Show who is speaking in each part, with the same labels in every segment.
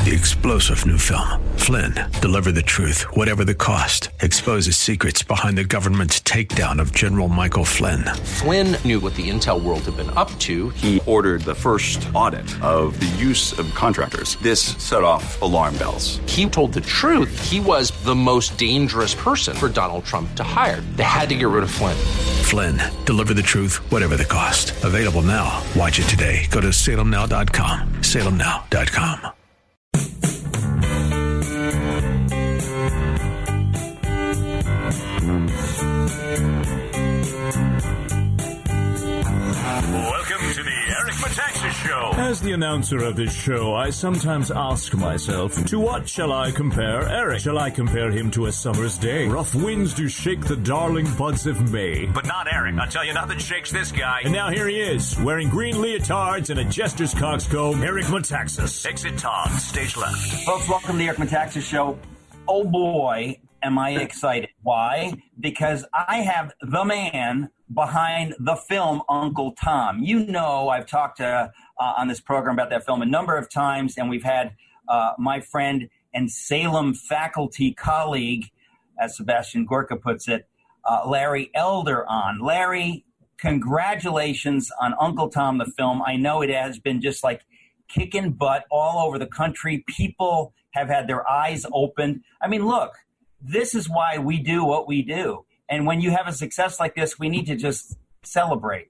Speaker 1: The explosive new film, Flynn, deliver the truth, whatever the cost, exposes secrets behind the government's takedown of General Michael Flynn.
Speaker 2: Flynn knew what the intel world had been up to.
Speaker 3: He ordered the first audit of the use of contractors. This set off alarm bells.
Speaker 2: He told the truth. He was the most dangerous person for Donald Trump to hire. They had to get rid of Flynn.
Speaker 1: Flynn, deliver the truth, whatever the cost. Available now. Watch it today. Go to salemnow.com. salemnow.com.
Speaker 4: Welcome to the Eric Metaxas Show.
Speaker 5: As the announcer of this show, I sometimes ask myself, to what shall I compare Eric? Shall I compare him to a summer's day? Rough winds do shake the darling buds of May.
Speaker 4: But not Eric. I'll tell you, nothing shakes this guy.
Speaker 5: And now here he is, wearing green leotards and a jester's coxcomb, Eric Metaxas.
Speaker 4: Exit Todd, stage left.
Speaker 6: Folks, welcome to the Eric Metaxas Show. Oh boy, am I excited. Why? Because I have the man behind the film Uncle Tom. You know, I've talked on this program about that film a number of times, and we've had my friend and Salem faculty colleague, as Sebastian Gorka puts it, Larry Elder on. Larry, congratulations on Uncle Tom, the film. I know it has been just like kicking butt all over the country. People have had their eyes opened. I mean, look, this is why we do what we do. And when you have a success like this, we need to just celebrate.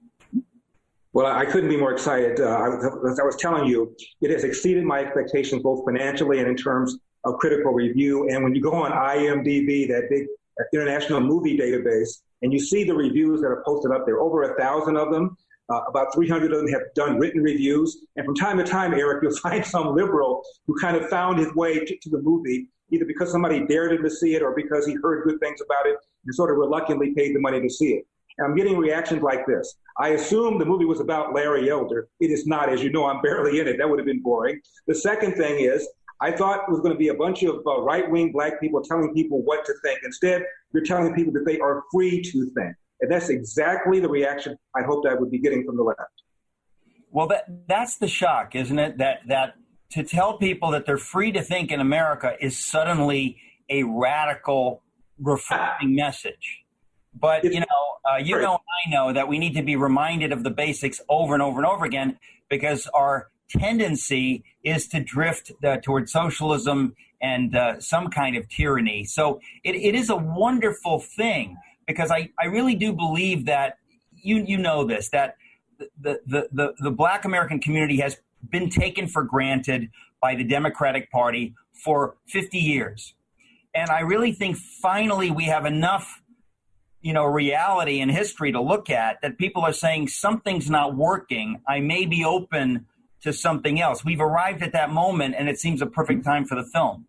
Speaker 7: Well, I couldn't be more excited. As I was telling you, it has exceeded my expectations, both financially and in terms of critical review. And when you go on IMDb, that big international movie database, and you see the reviews that are posted up there, over 1,000 of them, about 300 of them have done written reviews. And from time to time, Eric, you'll find some liberal who kind of found his way to the movie, either because somebody dared him to see it or because he heard good things about it and sort of reluctantly paid the money to see it. And I'm getting reactions like this. I assume the movie was about Larry Elder. It is not. As you know, I'm barely in it. That would have been boring. The second thing is, I thought it was going to be a bunch of right-wing black people telling people what to think. Instead, you're telling people that they are free to think. And that's exactly the reaction I hoped I would be getting from the left.
Speaker 6: Well, that's the shock, isn't it? That to tell people that they're free to think in America is suddenly a radical, reflecting message. But, I know that we need to be reminded of the basics over and over and over again, because our tendency is to drift toward socialism and some kind of tyranny. So it is a wonderful thing, because I really do believe that, you know this, that the Black American community has been taken for granted by the Democratic Party for 50 years. And I really think finally we have enough reality and history to look at that people are saying something's not working. I may be open to something else. We've arrived at that moment, and it seems a perfect time for the film.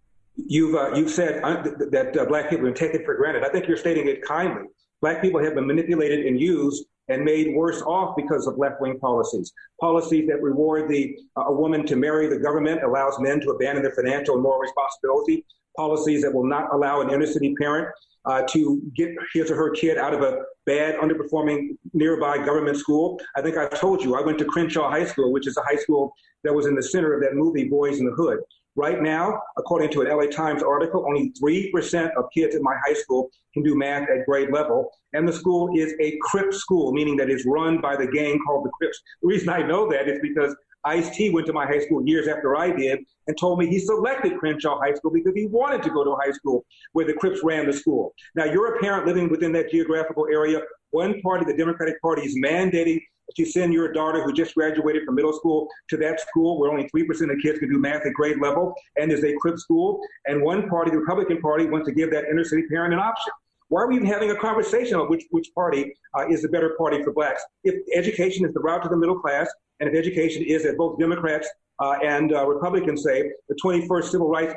Speaker 7: You've said that black people have been taken for granted. I think you're stating it kindly. Black people have been manipulated and used and made worse off because of left-wing policies. Policies that reward a woman to marry the government, allows men to abandon their financial and moral responsibility. Policies that will not allow an inner-city parent to get his or her kid out of a bad, underperforming nearby government school. I think I've told you, I went to Crenshaw High School, which is a high school that was in the center of that movie, Boys in the Hood. Right now, according to an LA Times article, only 3% of kids in my high school can do math at grade level. And the school is a Crip school, meaning that it's run by the gang called the Crips. The reason I know that is because Ice-T went to my high school years after I did and told me he selected Crenshaw High School because he wanted to go to a high school where the Crips ran the school. Now, you're a parent living within that geographical area. One party, the Democratic Party, is mandating that you send your daughter who just graduated from middle school to that school where only 3% of kids can do math at grade level and is a Crip school. And one party, the Republican Party, wants to give that inner city parent an option. Why are we even having a conversation about which party is the better party for blacks? If education is the route to the middle class, and if education is, as both Democrats and Republicans say, the 21st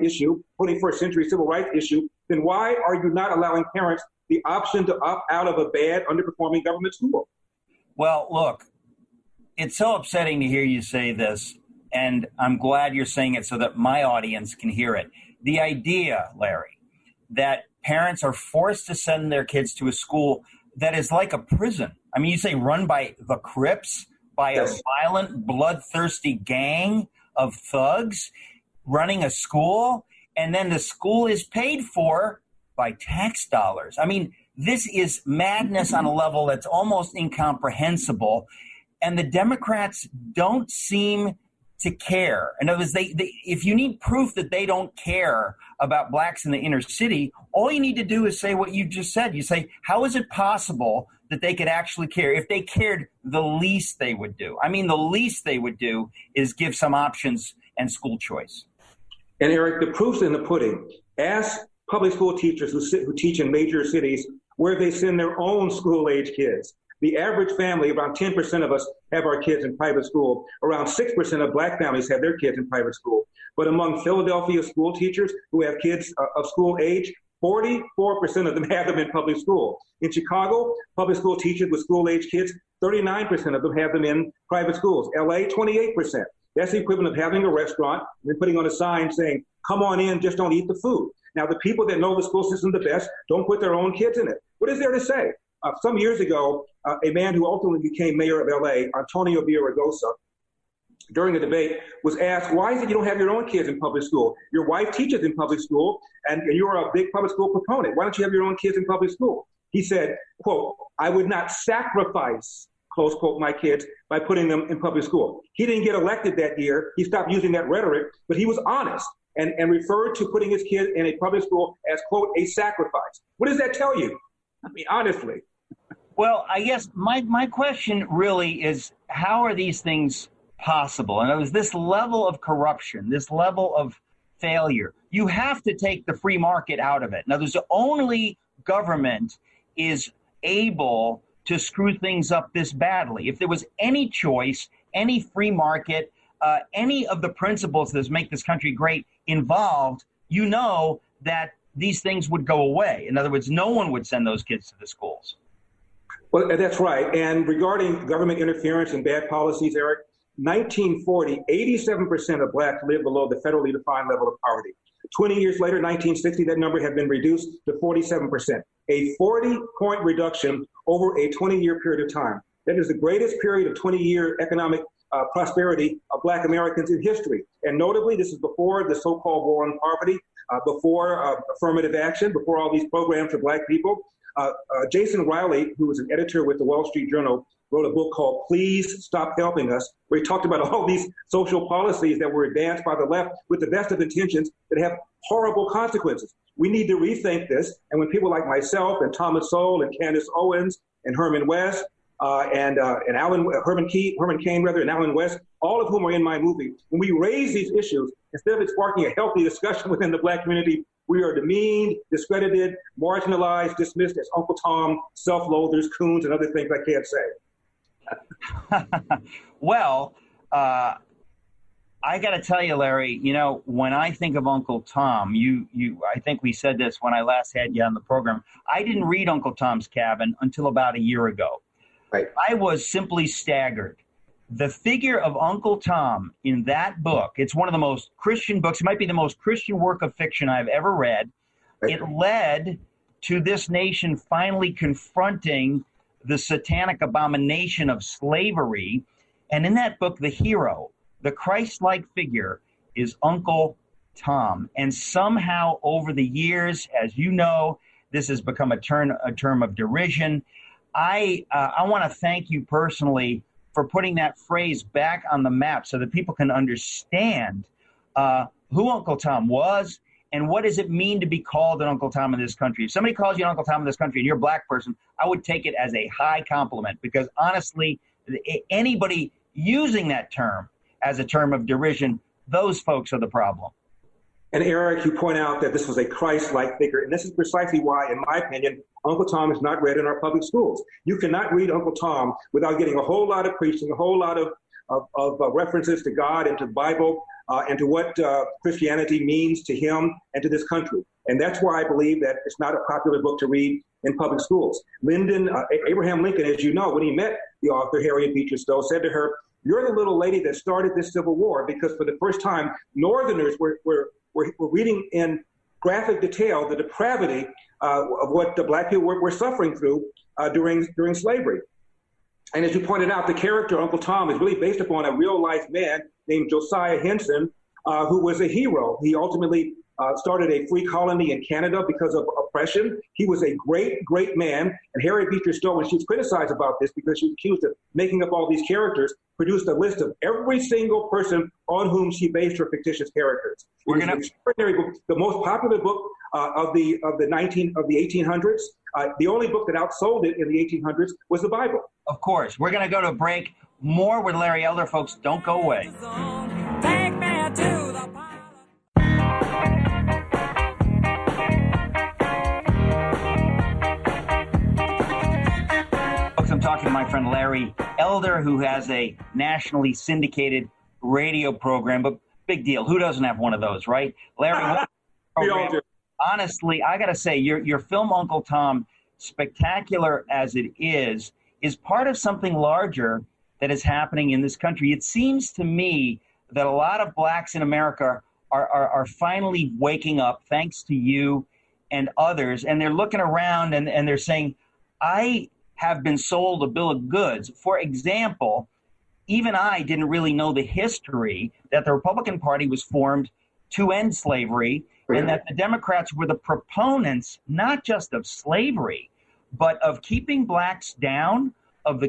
Speaker 7: century civil rights issue, then why are you not allowing parents the option to opt out of a bad, underperforming government school?
Speaker 6: Well, look, it's so upsetting to hear you say this, and I'm glad you're saying it so that my audience can hear it. The idea, Larry, that parents are forced to send their kids to a school that is like a prison. I mean, you say run by the Crips, by a violent, bloodthirsty gang of thugs. running a school, and then the school is paid for by tax dollars. I mean, this is madness on a level that's almost incomprehensible. And the Democrats don't seem to care. In other words, if you need proof that they don't care about blacks in the inner city, all you need to do is say what you just said. You say, how is it possible that they could actually care? If they cared, the least they would do. I mean, the least they would do is give some options and school choice.
Speaker 7: And Eric, the proof's in the pudding. Ask public school teachers who teach in major cities where they send their own school-age kids. The average family, around 10% of us have our kids in private school. Around 6% of black families have their kids in private school. But among Philadelphia school teachers who have kids of school age, 44% of them have them in public school. In Chicago, public school teachers with school-age kids, 39% of them have them in private schools. LA, 28%. That's the equivalent of having a restaurant and then putting on a sign saying, come on in, just don't eat the food. Now, the people that know the school system the best don't put their own kids in it. What is there to say? Some years ago, a man who ultimately became mayor of LA, Antonio Villaraigosa, during a debate was asked, why is it you don't have your own kids in public school? Your wife teaches in public school, and you're a big public school proponent. Why don't you have your own kids in public school? He said, quote, I would not sacrifice, close quote, my kids by putting them in public school. He didn't get elected that year. He stopped using that rhetoric, but he was honest and referred to putting his kids in a public school as, quote, a sacrifice. What does that tell you? I mean, honestly.
Speaker 6: Well, I guess my question really is, how are these things possible? And it was this level of corruption, this level of failure. You have to take the free market out of it. Now, there's only government is able to screw things up this badly. If there was any choice, any free market, any of the principles that make this country great involved, you know that these things would go away. In other words, no one would send those kids to the schools.
Speaker 7: Well, that's right. And regarding government interference and bad policies, Eric, 1940, 87% of blacks lived below the federally defined level of poverty. 20 years later, 1960, that number had been reduced to 47%, a 40-point reduction over a 20-year period of time. That is the greatest period of 20-year economic prosperity of black Americans in history. And notably, this is before the so-called war on poverty, before affirmative action, before all these programs for black people. Jason Riley, who was an editor with the Wall Street Journal, wrote a book called Please Stop Helping Us, where he talked about all these social policies that were advanced by the left with the best of intentions that have horrible consequences. We need to rethink this. And when people like myself and Thomas Sowell and Candace Owens and Herman West and Herman Cain and Alan West, all of whom are in my movie, when we raise these issues, instead of it sparking a healthy discussion within the black community, we are demeaned, discredited, marginalized, dismissed as Uncle Tom, self-loathers, coons, and other things I can't say.
Speaker 6: Well, I got to tell you, Larry, you know, when I think of Uncle Tom, I think we said this when I last had you on the program, I didn't read Uncle Tom's Cabin until about a year ago.
Speaker 7: Right.
Speaker 6: I was simply staggered. The figure of Uncle Tom in that book, it's one of the most Christian books. It might be the most Christian work of fiction I've ever read.
Speaker 7: Right.
Speaker 6: It led to this nation finally confronting the satanic abomination of slavery. And in that book, the hero, the Christ-like figure, is Uncle Tom. And somehow over the years, as you know, this has become a term of derision. I want to thank you personally for putting that phrase back on the map so that people can understand who Uncle Tom was and what does it mean to be called an Uncle Tom in this country. If somebody calls you an Uncle Tom in this country and you're a black person, I would take it as a high compliment, because honestly, anybody using that term as a term of derision, those folks are the problem.
Speaker 7: And Eric, you point out that this was a Christ-like figure, and this is precisely why, in my opinion, Uncle Tom is not read in our public schools. You cannot read Uncle Tom without getting a whole lot of preaching, a whole lot of references to God and to the Bible and to what Christianity means to him and to this country. And that's why I believe that it's not a popular book to read in public schools. Abraham Lincoln, as you know, when he met the author, Harriet Beecher Stowe, said to her, "You're the little lady that started this Civil War," because for the first time, Northerners were reading in graphic detail the depravity of what the black people were suffering through during slavery. And as you pointed out, the character Uncle Tom is really based upon a real-life man named Josiah Henson, who was a hero. He ultimately started a free colony in Canada because of oppression. He was a great, great man. And Harriet Beecher Stowe, when she was criticized about this because she was accused of making up all these characters, produced a list of every single person on whom she based her fictitious characters. It was an extraordinary book, the most popular book of the 1800s. The only book that outsold it in the 1800s was the Bible.
Speaker 6: Of course. We're going to go to a break. More with Larry Elder, folks. Don't go away.
Speaker 8: Take me to the
Speaker 6: Folks, I'm talking to my friend Larry Elder, who has a nationally syndicated radio program, but big deal. Who doesn't have one of those, right? Larry,
Speaker 7: we all do.
Speaker 6: Honestly, I got to say, your film, Uncle Tom, spectacular as it is part of something larger that is happening in this country. It seems to me that a lot of blacks in America are finally waking up, thanks to you and others, and they're looking around and they're saying, I have been sold a bill of goods. For example, even I didn't really know the history that the Republican Party was formed to end slavery, and that the Democrats were the proponents not just of slavery, but of keeping blacks down, of the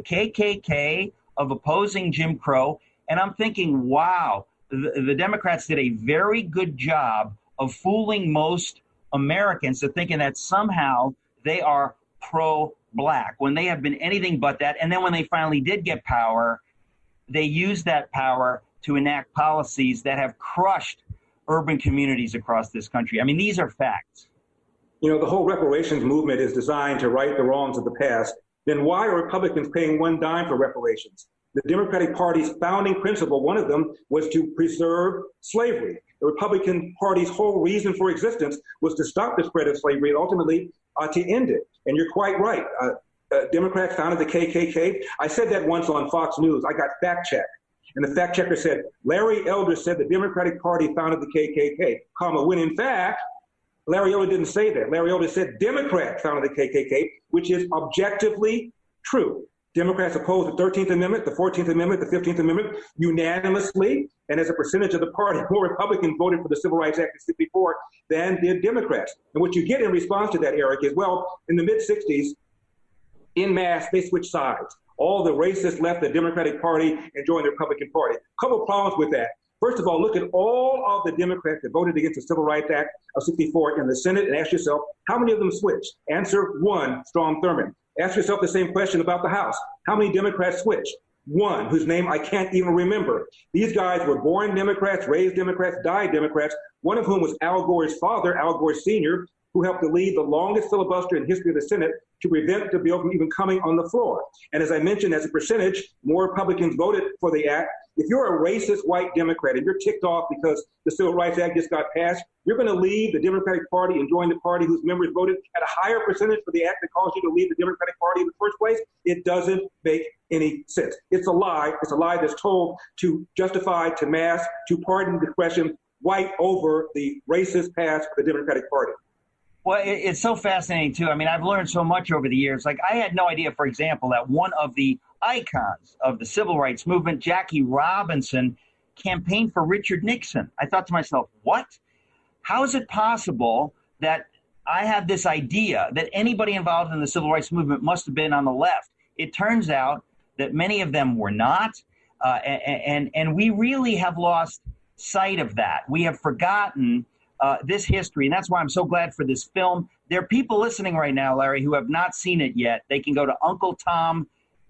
Speaker 6: KKK, of opposing Jim Crow. And I'm thinking, wow, the Democrats did a very good job of fooling most Americans to thinking that somehow they are pro-black when they have been anything but that. And then when they finally did get power, they used that power to enact policies that have crushed urban communities across this country. I mean, these are facts.
Speaker 7: You know, the whole reparations movement is designed to right the wrongs of the past. Then why are Republicans paying one dime for reparations? The Democratic Party's founding principle, one of them, was to preserve slavery. The Republican Party's whole reason for existence was to stop the spread of slavery and ultimately to end it. And you're quite right. Democrats founded the KKK. I said that once on Fox News. I got fact-checked. And the fact checker said, Larry Elder said the Democratic Party founded the KKK, when in fact, Larry Elder didn't say that. Larry Elder said Democrats founded the KKK, which is objectively true. Democrats opposed the 13th Amendment, the 14th Amendment, the 15th Amendment unanimously. And as a percentage of the party, more Republicans voted for the Civil Rights Act of 64 than did Democrats. And what you get in response to that, Eric, is, well, in the mid-60s, en masse, they switched sides. All the racists left the Democratic Party and joined the Republican Party. A couple of problems with that. First of all, look at all of the Democrats that voted against the Civil Rights Act of 64 in the Senate and ask yourself, how many of them switched? Answer one, Strom Thurmond. Ask yourself the same question about the House. How many Democrats switched? One, whose name I can't even remember. These guys were born Democrats, raised Democrats, died Democrats, one of whom was Al Gore's father, Al Gore Sr., who helped to lead the longest filibuster in history of the Senate to prevent the bill from even coming on the floor. And as I mentioned, as a percentage, more Republicans voted for the act. If you're a racist white Democrat and you're ticked off because the Civil Rights Act just got passed, you're going to leave the Democratic Party and join the party whose members voted at a higher percentage for the act that caused you to leave the Democratic Party in the first place. It doesn't make any sense. It's a lie. It's a lie that's told to justify, to mask, to pardon discretion, white over the racist past of the Democratic Party.
Speaker 6: Well, it's so fascinating, too. I mean, I've learned so much over the years. Like, I had no idea, for example, that one of the icons of the civil rights movement, Jackie Robinson, campaigned for Richard Nixon. I thought to myself, what? How is it possible that I had this idea that anybody involved in the civil rights movement must have been on the left? It turns out that many of them were not, and we really have lost sight of that. We have forgotten this history, and that's why I'm so glad for this film. There are people listening right now, Larry, who have not seen it yet. They can go to UncleTom.com.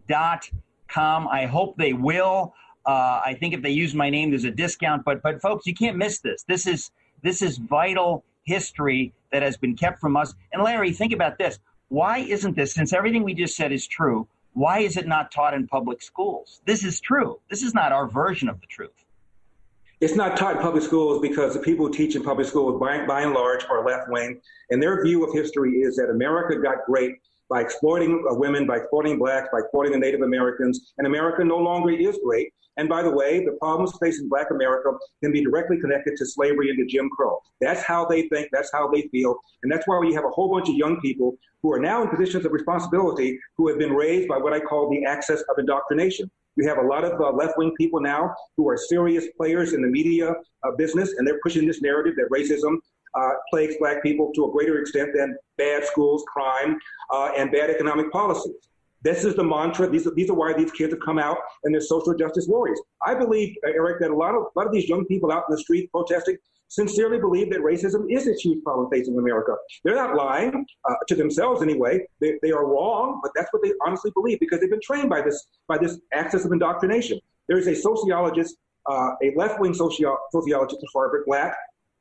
Speaker 6: I hope they will. I think if they use my name, there's a discount. But folks, you can't miss this. This is vital history that has been kept from us. And Larry, think about this. Why isn't this, since everything we just said is true, why is it not taught in public schools? This is true. This is not our version of the truth.
Speaker 7: It's not taught in public schools because the people who teach in public schools, by and large, are left-wing. And their view of history is that America got great by exploiting women, by exploiting blacks, by exploiting the Native Americans. And America no longer is great. And by the way, the problems facing Black America can be directly connected to slavery and to Jim Crow. That's how they think. That's how they feel. And that's why we have a whole bunch of young people who are now in positions of responsibility who have been raised by what I call the axis of indoctrination. You have a lot of left-wing people now who are serious players in the media business, and they're pushing this narrative that racism plagues black people to a greater extent than bad schools, crime, and bad economic policies. This is the mantra. These are why these kids have come out and they're social justice warriors. I believe, Eric, that a lot of these young people out in the street protesting sincerely believe that racism is a huge problem facing America. They're not lying to themselves anyway. They are wrong, but that's what they honestly believe because they've been trained by this axis of indoctrination. There is a sociologist, a left-wing sociologist at Harvard, black.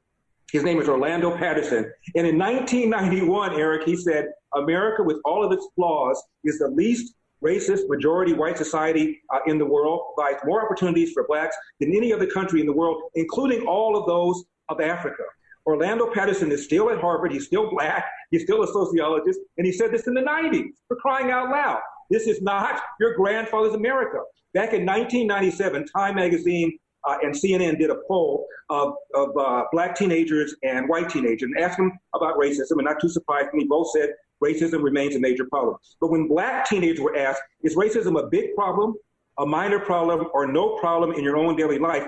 Speaker 7: His name is Orlando Patterson. And in 1991, Eric, he said, America, with all of its flaws, is the least racist majority white society in the world, provides more opportunities for blacks than any other country in the world, including all of those of Africa. Orlando Patterson is still at Harvard. He's still black. He's still a sociologist. And he said this in the 90s, for crying out loud. This is not your grandfather's America. Back in 1997, Time magazine and CNN did a poll of black teenagers and white teenagers and asked them about racism, and not too surprisingly, both said racism remains a major problem. But when black teenagers were asked, is racism a big problem, a minor problem, or no problem in your own daily life,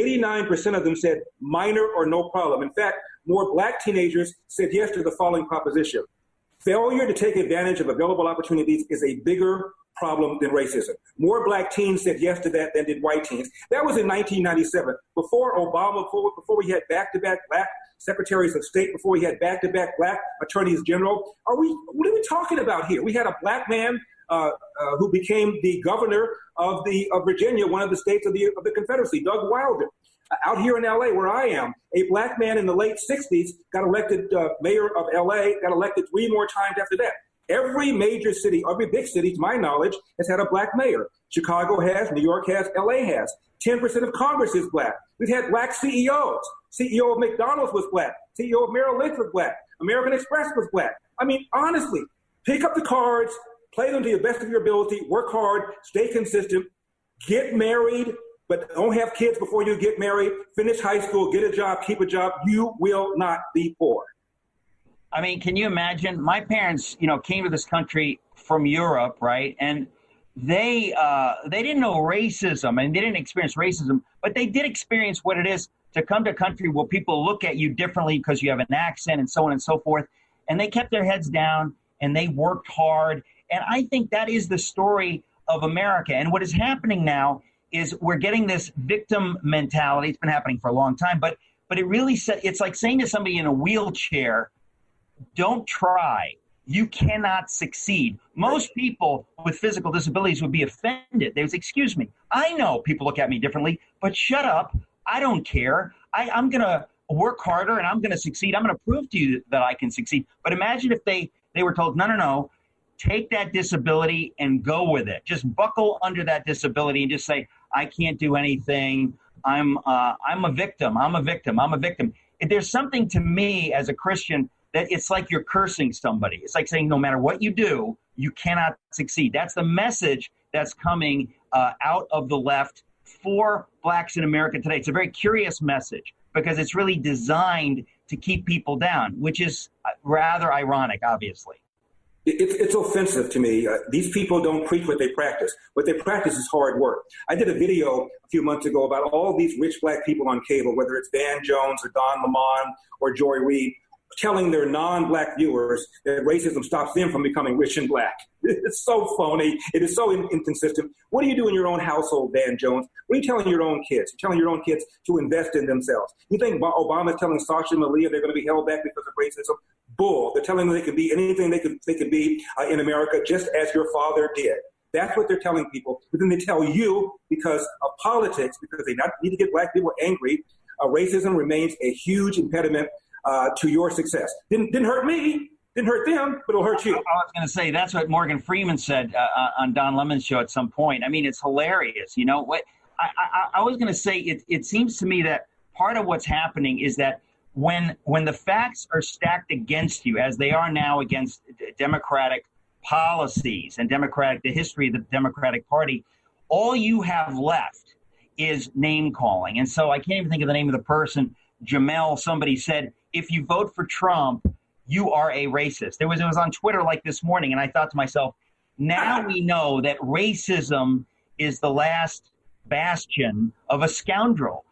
Speaker 7: 89% of them said minor or no problem. In fact, more black teenagers said yes to the following proposition. Failure to take advantage of available opportunities is a bigger problem than racism. More black teens said yes to that than did white teens. That was in 1997. Before Obama, before we had back-to-back black secretaries of state, before we had back-to-back black attorneys general. What are we talking about here? We had a black man who became the governor of Virginia, one of the states of the Confederacy, Doug Wilder. Out here in L.A., where I am, a black man in the late 60s got elected mayor of L.A., got elected 3 more times after that. Every major city, every big city, to my knowledge, has had a black mayor. Chicago has, New York has, L.A. has. 10% of Congress is black. We've had black CEOs. CEO of McDonald's was black. CEO of Merrill Lynch was black. American Express was black. I mean, honestly, pick up the cards, play them to the best of your ability, work hard, stay consistent, get married, but don't have kids before you get married, finish high school, get a job, keep a job. You will not be poor.
Speaker 6: I mean, can you imagine? My parents, came to this country from Europe, right? And they didn't know racism, and they didn't experience racism, but they did experience what it is to come to a country where people look at you differently because you have an accent and so on and so forth. And they kept their heads down and they worked hard. And I think that is the story of America. And what is happening now is we're getting this victim mentality. It's been happening for a long time, but it really it's like saying to somebody in a wheelchair, don't try. You cannot succeed. Most people with physical disabilities would be offended. They would say, excuse me, I know people look at me differently, but shut up. I don't care. I'm going to work harder and I'm going to succeed. I'm going to prove to you that I can succeed. But imagine if they were told, no, take that disability and go with it. Just buckle under that disability and just say, I can't do anything. I'm a victim. I'm a victim. I'm a victim. There's something to me as a Christian that it's like you're cursing somebody. It's like saying no matter what you do, you cannot succeed. That's the message that's coming out of the left for blacks in America today. It's a very curious message because it's really designed to keep people down, which is rather ironic, obviously.
Speaker 7: It's offensive to me. These people don't preach what they practice. What they practice is hard work. I did a video a few months ago about all these rich black people on cable, whether it's Van Jones or Don Lemon or Joy Reid, telling their non-black viewers that racism stops them from becoming rich and black. It's so phony. It is so inconsistent. What do you do in your own household, Van Jones? What are you telling your own kids? You're telling your own kids to invest in themselves. You think Obama's telling Sasha and Malia they're going to be held back because of racism? Bull. They're telling them they can be anything they can be in America, just as your father did. That's what they're telling people. But then they tell you, because of politics, because they need to get black people angry, racism remains a huge impediment to your success. Didn't hurt me, didn't hurt them, but it'll hurt you.
Speaker 6: I was going to say, that's what Morgan Freeman said on Don Lemon's show at some point. I mean, it's hilarious. You know what? I was going to say, it seems to me that part of what's happening is that when the facts are stacked against you, as they are now against Democratic policies and the history of the Democratic Party, all you have left is name calling. And so I can't even think of the name of the person. Jamel, somebody said, if you vote for Trump, you are a racist. It was on Twitter like this morning, and I thought to myself, now we know that racism is the last bastion of a scoundrel.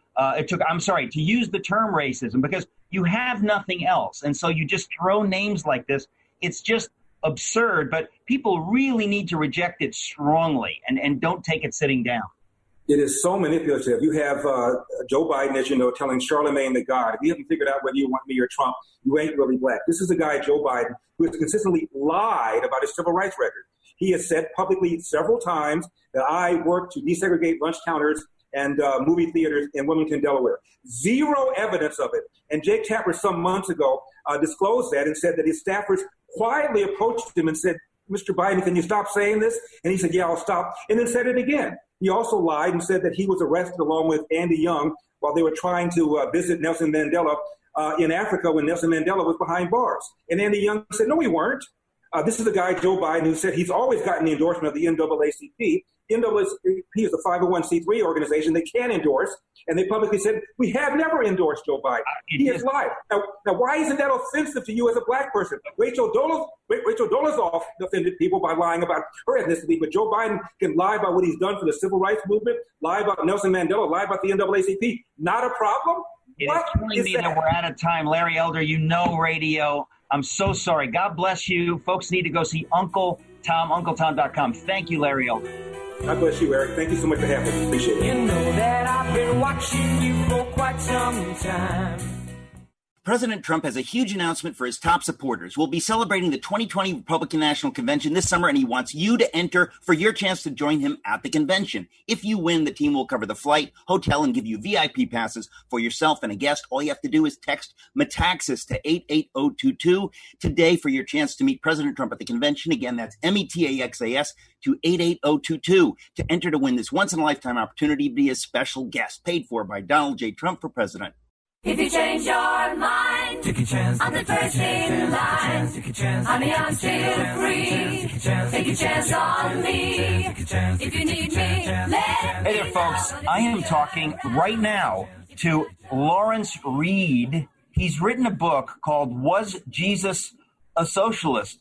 Speaker 6: To use the term racism, because you have nothing else. And so you just throw names like this. It's just absurd, but people really need to reject it strongly and don't take it sitting down.
Speaker 7: It is so manipulative. You have Joe Biden, as you know, telling Charlemagne the God, if you haven't figured out whether you want me or Trump, you ain't really black. This is the guy, Joe Biden, who has consistently lied about his civil rights record. He has said publicly several times that I worked to desegregate lunch counters and movie theaters in Wilmington, Delaware. Zero evidence of it. And Jake Tapper some months ago disclosed that and said that his staffers quietly approached him and said, Mr. Biden, can you stop saying this? And he said, yeah, I'll stop. And then said it again. He also lied and said that he was arrested along with Andy Young while they were trying to visit Nelson Mandela in Africa when Nelson Mandela was behind bars. And Andy Young said, no, we weren't. This is the guy, Joe Biden, who said he's always gotten the endorsement of the NAACP. NAACP is a 501c3 organization they can endorse, and they publicly said, we have never endorsed Joe Biden. He has lied. Now, why isn't that offensive to you as a black person? Rachel Dolezal offended people by lying about her ethnicity, but Joe Biden can lie about what he's done for the civil rights movement, lie about Nelson Mandela, lie about the NAACP. Not a problem?
Speaker 6: It is killing me that we're out of time. Larry Elder, you know radio. I'm so sorry. God bless you. Folks need to go see Uncle Tom, UncleTom.com. Thank you, Larry Elder.
Speaker 7: God bless you, Eric. Thank you so much for having me. Appreciate it.
Speaker 8: You know that I've been watching you for quite some time.
Speaker 9: President Trump has a huge announcement for his top supporters. We'll be celebrating the 2020 Republican National Convention this summer, and he wants you to enter for your chance to join him at the convention. If you win, the team will cover the flight, hotel, and give you VIP passes for yourself and a guest. All you have to do is text Metaxas to 88022 today for your chance to meet President Trump at the convention. Again, that's METAXAS to 88022 to enter to win this once-in-a-lifetime opportunity to be a special guest paid for by Donald J. Trump for president.
Speaker 10: If you change your mind, take a chance. I'm the first in line. Honey, I'm still free. Take a chance on me. If you need me, let me know.
Speaker 6: Hey there, folks. I am talking right now to Lawrence Reed. He's written a book called Was Jesus a Socialist?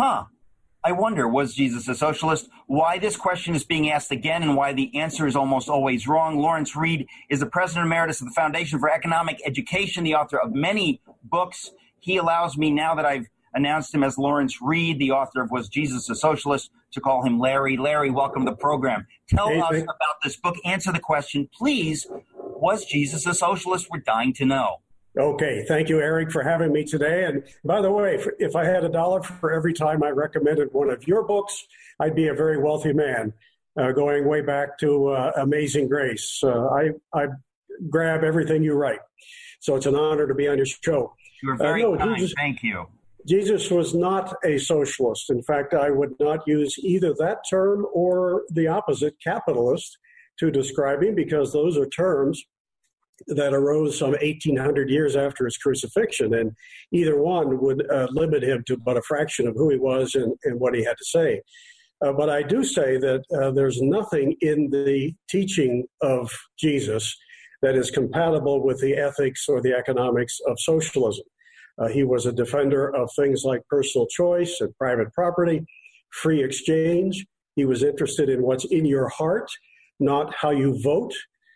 Speaker 6: I wonder, was Jesus a socialist? Why this question is being asked again and why the answer is almost always wrong. Lawrence Reed is the president emeritus of the Foundation for Economic Education, the author of many books. He allows me, now that I've announced him as Lawrence Reed, the author of Was Jesus a Socialist, to call him Larry. Larry, welcome to the program. Tell us about this book. Answer the question, please. Was Jesus a socialist? We're dying to know.
Speaker 11: Okay. Thank you, Eric, for having me today. And by the way, if I had $1 for every time I recommended one of your books, I'd be a very wealthy man, going way back to Amazing Grace. I grab everything you write. So it's an honor to be on your show.
Speaker 6: You're very kind. Thank you.
Speaker 11: Jesus was not a socialist. In fact, I would not use either that term or the opposite, capitalist, to describe him, because those are terms that arose some 1,800 years after his crucifixion, and either one would limit him to but a fraction of who he was and what he had to say. But I do say that there's nothing in the teaching of Jesus that is compatible with the ethics or the economics of socialism. He was a defender of things like personal choice and private property, free exchange. He was interested in what's in your heart, not how you vote.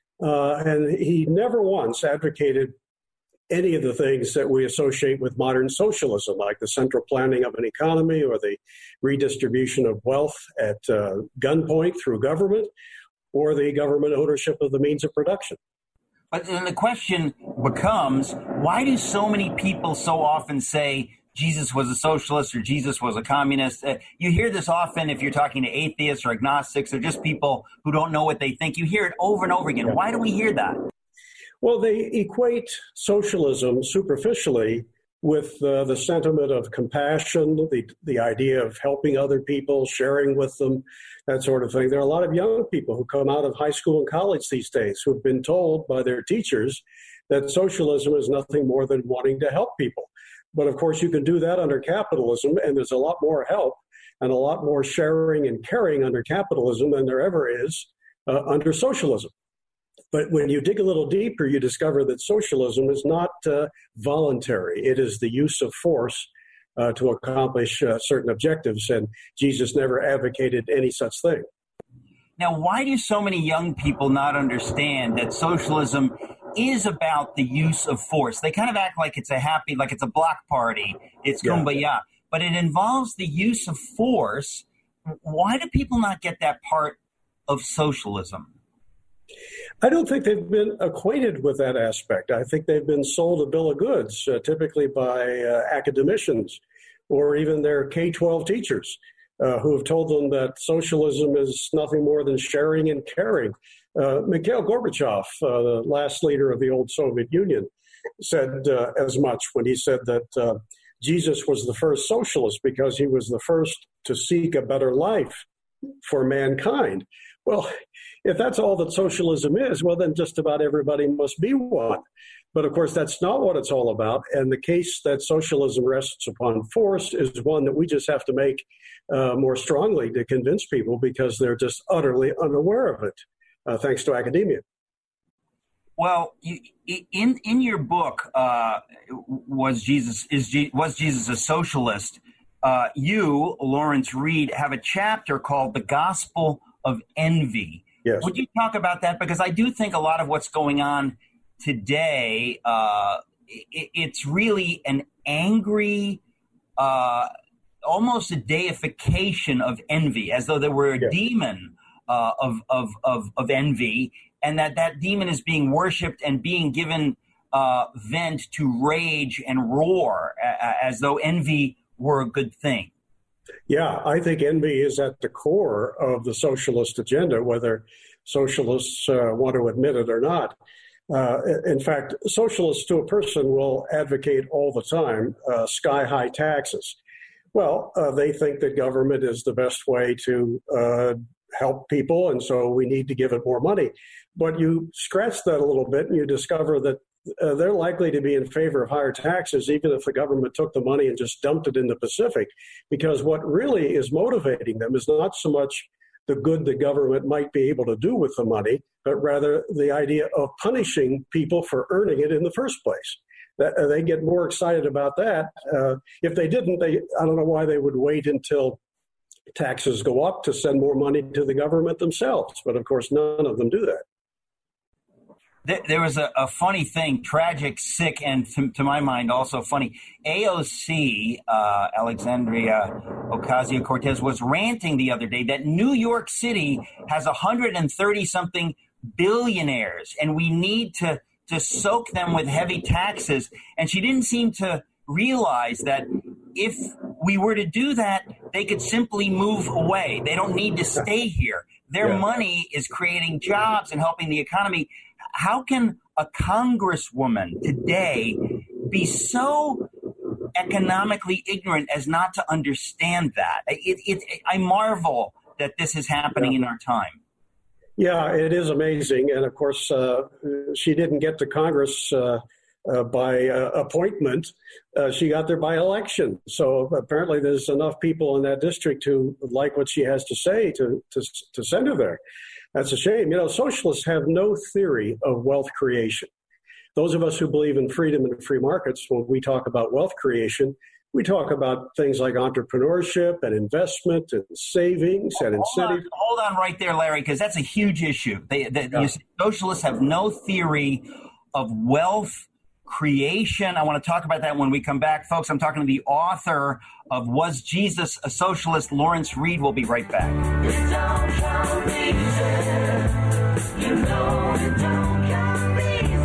Speaker 11: And he never once advocated any of the things that we associate with modern socialism, like the central planning of an economy or the redistribution of wealth at gunpoint through government, or the government ownership of the means of production.
Speaker 6: But then the question becomes, why do so many people so often say Jesus was a socialist or Jesus was a communist? You hear this often if you're talking to atheists or agnostics or just people who don't know what they think. You hear it over and over again. Why do we hear that?
Speaker 11: Well, they equate socialism superficially with the sentiment of compassion, the idea of helping other people, sharing with them, that sort of thing. There are a lot of young people who come out of high school and college these days who have been told by their teachers that socialism is nothing more than wanting to help people. But of course, you can do that under capitalism, and there's a lot more help and a lot more sharing and caring under capitalism than there ever is under socialism. But when you dig a little deeper, you discover that socialism is not voluntary. It is the use of force to accomplish certain objectives, and Jesus never advocated any such thing.
Speaker 6: Now, why do so many young people not understand that socialism is about the use of force? They kind of act like it's a block party, it's kumbaya, but it involves the use of force. Why do people not get that part of socialism?
Speaker 11: I don't think they've been acquainted with that aspect. I think they've been sold a bill of goods, typically by academicians or even their K-12 teachers who have told them that socialism is nothing more than sharing and caring. Mikhail Gorbachev, the last leader of the old Soviet Union, said as much when he said that Jesus was the first socialist because he was the first to seek a better life for mankind. Well, if that's all that socialism is, well, then just about everybody must be one. But of course, that's not what it's all about. And the case that socialism rests upon force is one that we just have to make more strongly to convince people because they're just utterly unaware of it, thanks to academia.
Speaker 6: Well, in your book, Was Jesus a Socialist? You, Lawrence Reed, have a chapter called The Gospel of Envy.
Speaker 11: Yes.
Speaker 6: Would you talk about that? Because I do think a lot of what's going on today, it's really an angry, almost a deification of envy, as though there were a demon of envy, and that demon is being worshipped and being given vent to rage and roar, as though envy were a good thing.
Speaker 11: Yeah, I think envy is at the core of the socialist agenda, whether socialists want to admit it or not. In fact, socialists to a person will advocate all the time sky-high taxes. Well, they think that government is the best way to help people, and so we need to give it more money. But you scratch that a little bit and you discover that they're likely to be in favor of higher taxes, even if the government took the money and just dumped it in the Pacific, because what really is motivating them is not so much the good the government might be able to do with the money, but rather the idea of punishing people for earning it in the first place. They get more excited about that. If they didn't, I don't know why they would wait until taxes go up to send more money to the government themselves. But of course, none of them do that.
Speaker 6: There was a funny thing, tragic, sick, and to my mind also funny. AOC, Alexandria Ocasio-Cortez, was ranting the other day that New York City has 130-something billionaires, and we need to soak them with heavy taxes. And she didn't seem to realize that if we were to do that, they could simply move away. They don't need to stay here. Their money is creating jobs and helping the economy. How can a congresswoman today be so economically ignorant as not to understand that? I marvel that this is happening in our time.
Speaker 11: Yeah, it is amazing. And of course, she didn't get to Congress by appointment. She got there by election. So apparently there's enough people in that district who like what she has to say to send her there. That's a shame. You know, socialists have no theory of wealth creation. Those of us who believe in freedom and free markets, when we talk about wealth creation, we talk about things like entrepreneurship and investment and savings and incentives.
Speaker 6: Hold on right there, Larry, because that's a huge issue. Socialists have no theory of wealth creation. I want to talk about that when we come back. Folks, I'm talking to the author of Was Jesus a Socialist? Lawrence Reed. Will be right back.
Speaker 10: It don't come easy. You know it don't come easy.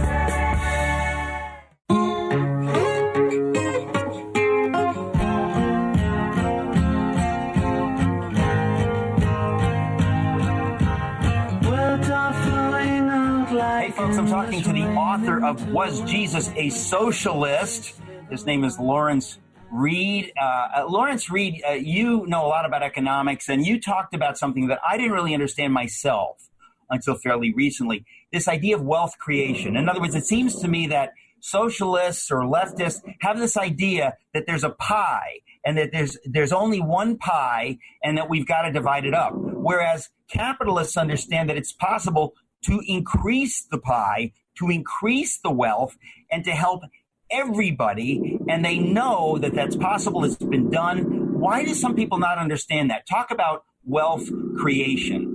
Speaker 6: Hey, folks, I'm talking to the author of Was Jesus a Socialist? His name is Lawrence Reed. Lawrence Reed, you know a lot about economics, and you talked about something that I didn't really understand myself until fairly recently, this idea of wealth creation. In other words, it seems to me that socialists or leftists have this idea that there's a pie and that there's only one pie and that we've got to divide it up, whereas capitalists understand that it's possible to increase the pie, to increase the wealth, and to help everybody, and they know that that's possible. It's been done. Why do some people not understand that? Talk about wealth creation.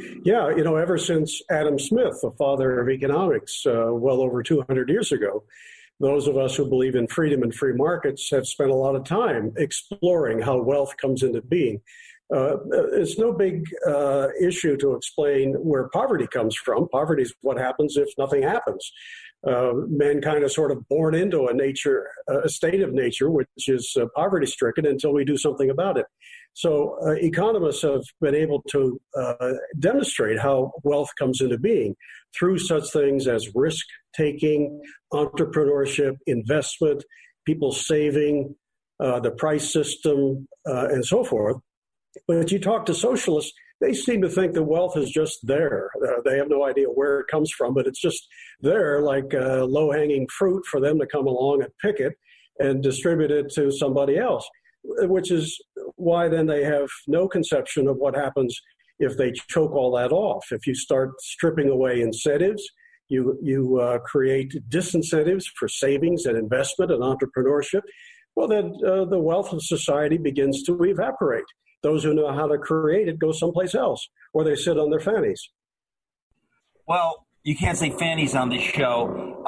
Speaker 11: Yeah, ever since Adam Smith, the father of economics, well over 200 years ago, those of us who believe in freedom and free markets have spent a lot of time exploring how wealth comes into being. It's no big issue to explain where poverty comes from. Poverty is what happens if nothing happens. Mankind is sort of born into a state of nature, which is poverty-stricken until we do something about it. So economists have been able to demonstrate how wealth comes into being through such things as risk-taking, entrepreneurship, investment, people saving, the price system, and so forth. But you talk to socialists, they seem to think that wealth is just there. They have no idea where it comes from, but it's just there like low-hanging fruit for them to come along and pick it and distribute it to somebody else, which is why then they have no conception of what happens if they choke all that off. If you start stripping away incentives, you create disincentives for savings and investment and entrepreneurship, well, then the wealth of society begins to evaporate. Those who know how to create it go someplace else, or they sit on their fannies.
Speaker 6: Well, you can't say fannies on this show.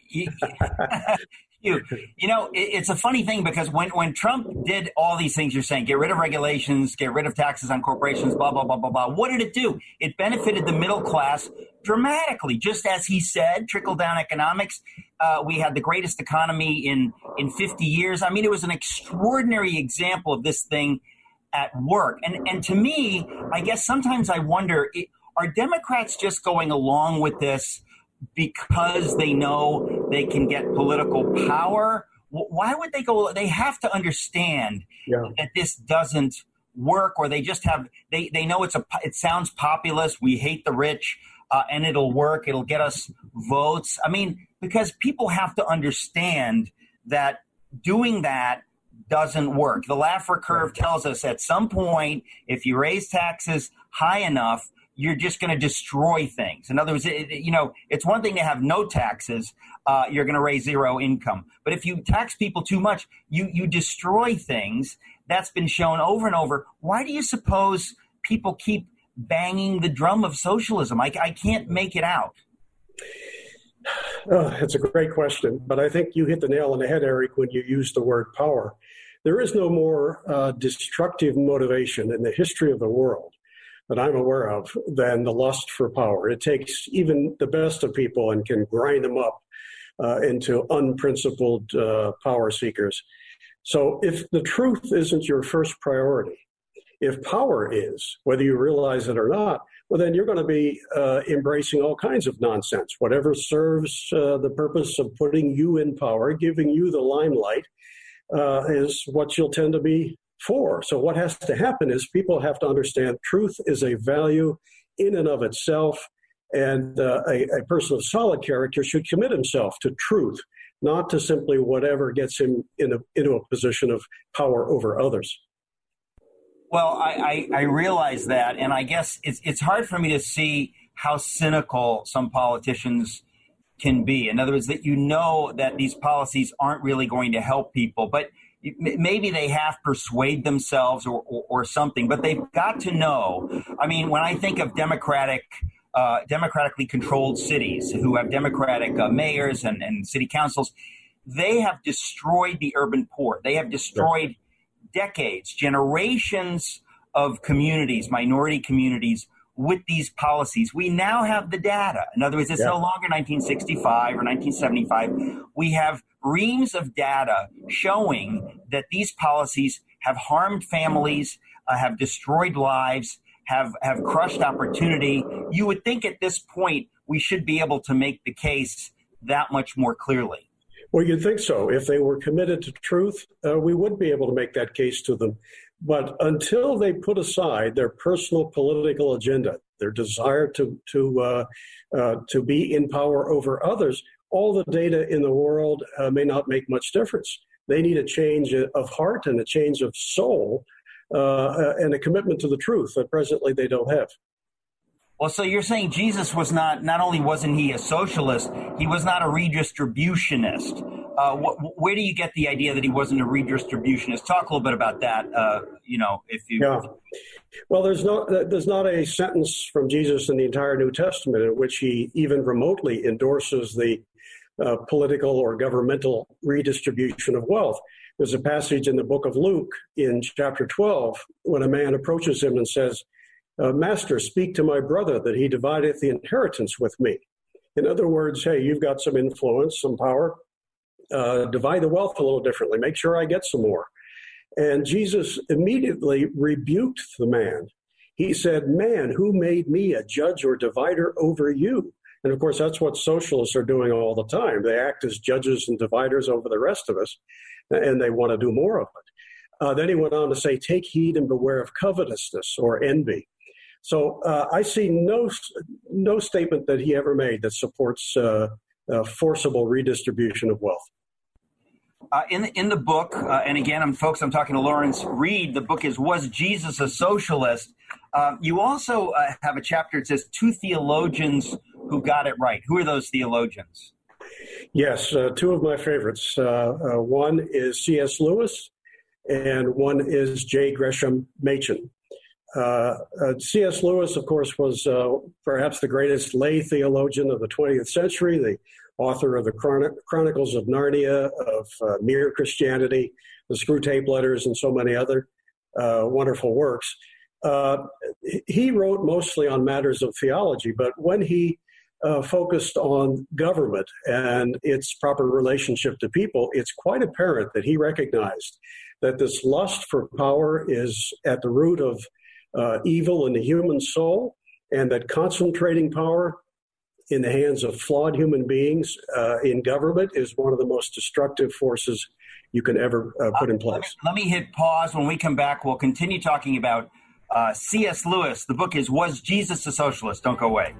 Speaker 6: It's a funny thing because when Trump did all these things you're saying, get rid of regulations, get rid of taxes on corporations, blah, blah, blah, blah, blah, what did it do? It benefited the middle class dramatically. Just as he said, trickle-down economics. We had the greatest economy in 50 years. I mean, it was an extraordinary example of this thing at work. And to me, I guess sometimes I wonder, are Democrats just going along with this because they know they can get political power? Why would they go? They have to understand that this doesn't work, or they just have, they know it sounds populist. We hate the rich and it'll work. It'll get us votes. I mean, because people have to understand that doing that doesn't work. The Laffer curve tells us at some point, if you raise taxes high enough, you're just going to destroy things. In other words, it's one thing to have no taxes. You're going to raise zero income. But if you tax people too much, you destroy things. That's been shown over and over. Why do you suppose people keep banging the drum of socialism? I can't make it out.
Speaker 11: It's a great question, but I think you hit the nail on the head, Eric, when you use the word power. There is no more destructive motivation in the history of the world that I'm aware of than the lust for power. It takes even the best of people and can grind them up into unprincipled power seekers. So if the truth isn't your first priority, if power is, whether you realize it or not, well, then you're going to be embracing all kinds of nonsense. Whatever serves the purpose of putting you in power, giving you the limelight, is what you'll tend to be for. So what has to happen is people have to understand truth is a value in and of itself, and a person of solid character should commit himself to truth, not to simply whatever gets him into a position of power over others.
Speaker 6: Well, I realize that, and I guess it's hard for me to see how cynical some politicians can be. In other words, that that these policies aren't really going to help people, but maybe they have persuade themselves or something, but they've got to know. I mean, when I think of democratically controlled cities who have democratic mayors and city councils, they have destroyed the urban poor. They have destroyed decades, generations of communities, minority communities, with these policies. We now have the data. In other words, it's no longer 1965 or 1975. We have reams of data showing that these policies have harmed families, have destroyed lives, have crushed opportunity. You would think at this point we should be able to make the case that much more clearly.
Speaker 11: Well, you'd think so. If they were committed to truth, we would be able to make that case to them. But until they put aside their personal political agenda, their desire to be in power over others, all the data in the world may not make much difference. They need a change of heart and a change of soul and a commitment to the truth that presently they don't have.
Speaker 6: Well, so you're saying Jesus was not only wasn't he a socialist, he was not a redistributionist. Where do you get the idea that he wasn't a redistributionist? Talk a little bit about that, if you...
Speaker 11: Yeah. Well, there's not a sentence from Jesus in the entire New Testament in which he even remotely endorses the political or governmental redistribution of wealth. There's a passage in the book of Luke in chapter 12 when a man approaches him and says, Master, speak to my brother that he divideth the inheritance with me. In other words, hey, you've got some influence, some power. Divide the wealth a little differently. Make sure I get some more. And Jesus immediately rebuked the man. He said, man, who made me a judge or divider over you? And of course, that's what socialists are doing all the time. They act as judges and dividers over the rest of us, and they want to do more of it. Then he went on to say, take heed and beware of covetousness or envy. So I see no statement that he ever made that supports forcible redistribution of wealth.
Speaker 6: In the book, and again, I'm talking to Lawrence Reed. The book is Was Jesus a Socialist? You also have a chapter that says two theologians who got it right. Who are those theologians?
Speaker 11: Yes, two of my favorites. One is C.S. Lewis, and one is J. Gresham Machen. C.S. Lewis, of course, was perhaps the greatest lay theologian of the 20th century, the author of the Chronicles of Narnia, of Mere Christianity, the Screwtape Letters, and so many other wonderful works. He wrote mostly on matters of theology, but when he focused on government and its proper relationship to people, it's quite apparent that he recognized that this lust for power is at the root of evil in the human soul, and that concentrating power in the hands of flawed human beings in government is one of the most destructive forces you can ever put in place.
Speaker 6: Let me hit pause. When we come back, we'll continue talking about C.S. Lewis. The book is Was Jesus a Socialist? Don't go away.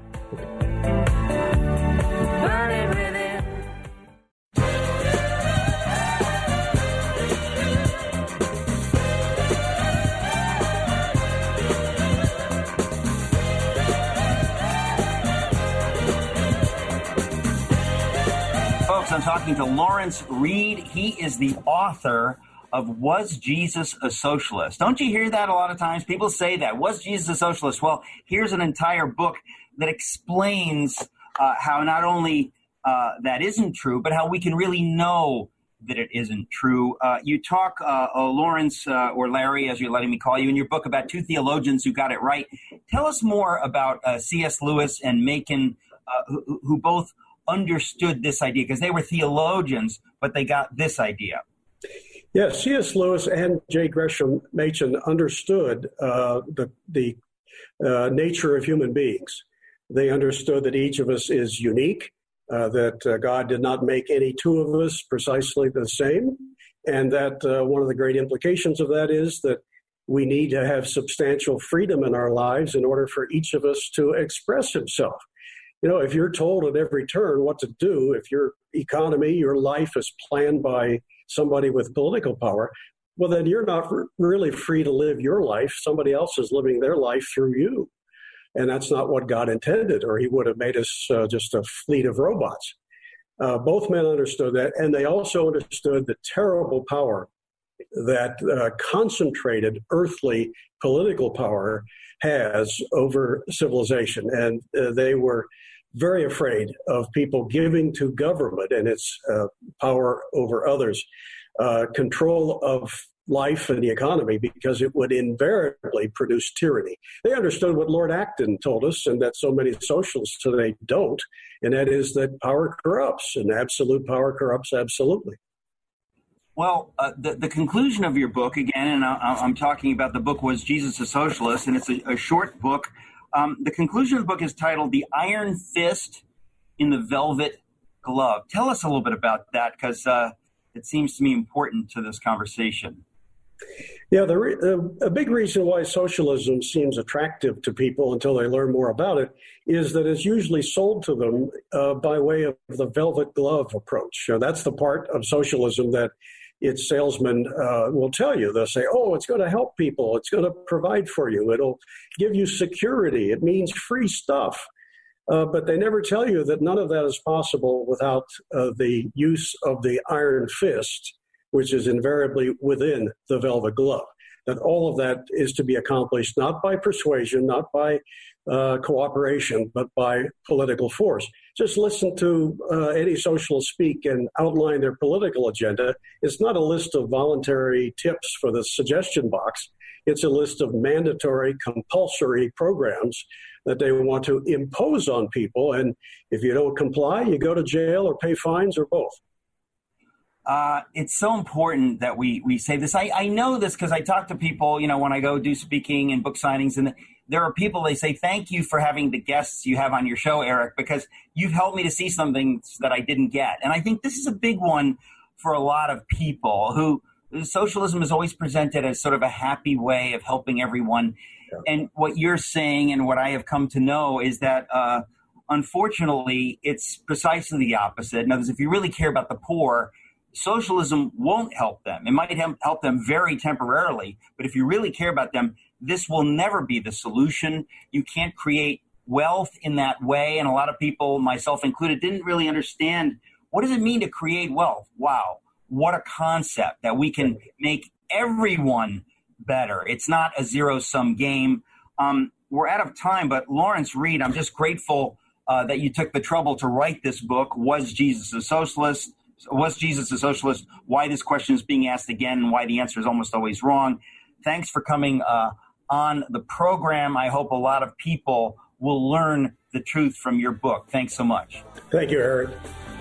Speaker 6: I'm talking to Lawrence Reed. He is the author of Was Jesus a Socialist? Don't you hear that a lot of times? People say that. Was Jesus a socialist? Well, here's an entire book that explains how not only that isn't true, but how we can really know that it isn't true. You talk, Lawrence, or Larry, as you're letting me call you, in your book about two theologians who got it right. Tell us more about C.S. Lewis and Machen, who both understood this idea, because they were theologians, but they got this idea.
Speaker 11: Yes, C.S. Lewis and J. Gresham Machen understood the nature of human beings. They understood that each of us is unique, that God did not make any two of us precisely the same, and that one of the great implications of that is that we need to have substantial freedom in our lives in order for each of us to express himself. You know, if you're told at every turn what to do, if your economy, your life is planned by somebody with political power, well, then you're not really free to live your life. Somebody else is living their life through you. And that's not what God intended, or he would have made us just a fleet of robots. Both men understood that, and they also understood the terrible power that concentrated earthly political power has over civilization. And they were very afraid of people giving to government and its power over others control of life and the economy, because it would invariably produce tyranny. They understood what Lord Acton told us, and that so many socialists today don't, and that is that power corrupts, and absolute power corrupts absolutely.
Speaker 6: Well, the conclusion of your book, again, and I'm talking about the book Was Jesus a Socialist, and it's a short book. The conclusion of the book is titled The Iron Fist in the Velvet Glove. Tell us a little bit about that, because it seems to me important to this conversation.
Speaker 11: Yeah, a big reason why socialism seems attractive to people until they learn more about it is that it's usually sold to them by way of the velvet glove approach. That's the part of socialism that its salesmen will tell you. They'll say, oh, it's going to help people. It's going to provide for you. It'll give you security. It means free stuff. But they never tell you that none of that is possible without the use of the iron fist, which is invariably within the velvet glove. That all of that is to be accomplished not by persuasion, not by cooperation, but by political force. Just listen to any socialist speak and outline their political agenda. It's not a list of voluntary tips for the suggestion box. It's a list of mandatory, compulsory programs that they want to impose on people. And if you don't comply, you go to jail or pay fines or both.
Speaker 6: It's so important that we say this. I know this because I talk to people, when I go do speaking and book signings, and there are people, they say, thank you for having the guests you have on your show, Eric, because you've helped me to see something that I didn't get. And I think this is a big one for a lot of people who socialism is always presented as sort of a happy way of helping everyone. Yeah. And what you're saying and what I have come to know is that, unfortunately, it's precisely the opposite. In other words, if you really care about the poor, socialism won't help them. It might help them very temporarily, but if you really care about them, this will never be the solution. You can't create wealth in that way, and a lot of people, myself included, didn't really understand what does it mean to create wealth. Wow, what a concept that we can make everyone better. It's not a zero-sum game. We're out of time, but Lawrence Reed, I'm just grateful that you took the trouble to write this book, Was Jesus a Socialist? Was Jesus a socialist? Why this question is being asked again and why the answer is almost always wrong. Thanks for coming on the program. I hope a lot of people will learn the truth from your book. Thanks so much.
Speaker 11: Thank you, Eric.